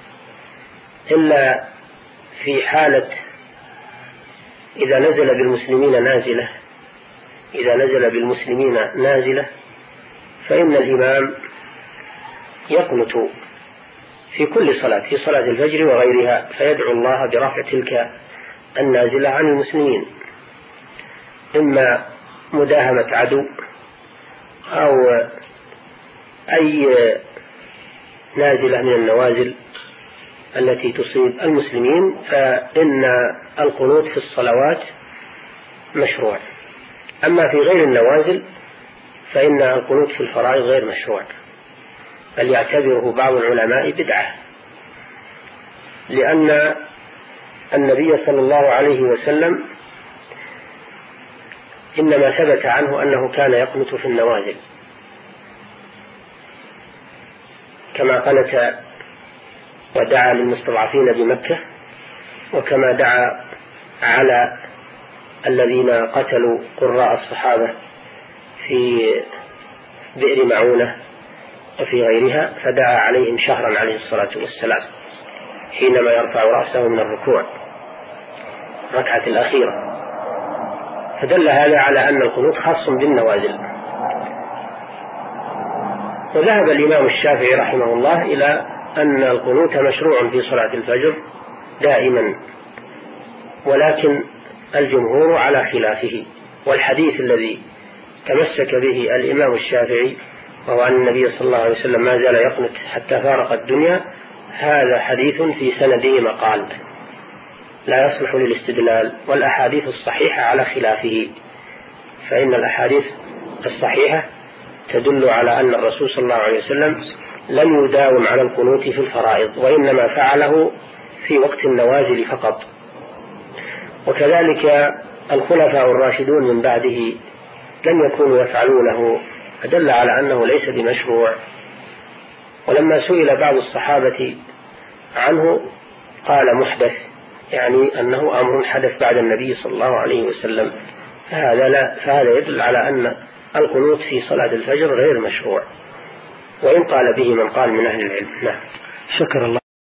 إلا في حالة إذا نزل بالمسلمين نازلة إذا نزل بالمسلمين نازلة فإن الإمام يقنت في كل صلاة في صلاة الفجر وغيرها فيدعو الله برفع تلك النازلة عن المسلمين، إما مداهمة عدو أو أي نازلة من النوازل التي تصيب المسلمين، فإن القنوت في الصلوات مشروع. أما في غير النوازل فإن القنوت في الفرائض غير مشروع، بل يعتبره بعض العلماء بدعة، لأن النبي صلى الله عليه وسلم إنما ثبت عنه أنه كان يقنت في النوازل كما قنت ودعا للمستضعفين بمكة، وكما دعا على الذين قتلوا قراء الصحابة في بئر معونة وفي غيرها، فدعا عليهم شهرا عليه الصلاة والسلام حينما يرفع رأسه من الركوع الركعة الأخيرة. فدل هذا على أن القنوت خاص بالنوازل. وذهب الإمام الشافعي رحمه الله إلى أن القنوت مشروع في صلاة الفجر دائما، ولكن الجمهور على خلافه. والحديث الذي تمسك به الإمام الشافعي وهو أن النبي صلى الله عليه وسلم ما زال يقنت حتى فارق الدنيا، هذا حديث في سنده مقال لا يصلح للاستدلال، والأحاديث الصحيحة على خلافه. فإن الأحاديث الصحيحة تدل على أن الرسول صلى الله عليه وسلم لم يداوم على القنوت في الفرائض، وإنما فعله في وقت النوازل فقط. وكذلك الخلفاء الراشدون من بعده لم يكونوا يفعلونه، فدل على أنه ليس بمشروع. ولما سئل بعض الصحابة عنه قال محدث، يعني أنه أمر حدث بعد النبي صلى الله عليه وسلم، فهذا, لا فهذا يدل على أن القنوت في صلاة الفجر غير مشروع، وإن قال به من قال من أهل العلم. نعم. شكر الله.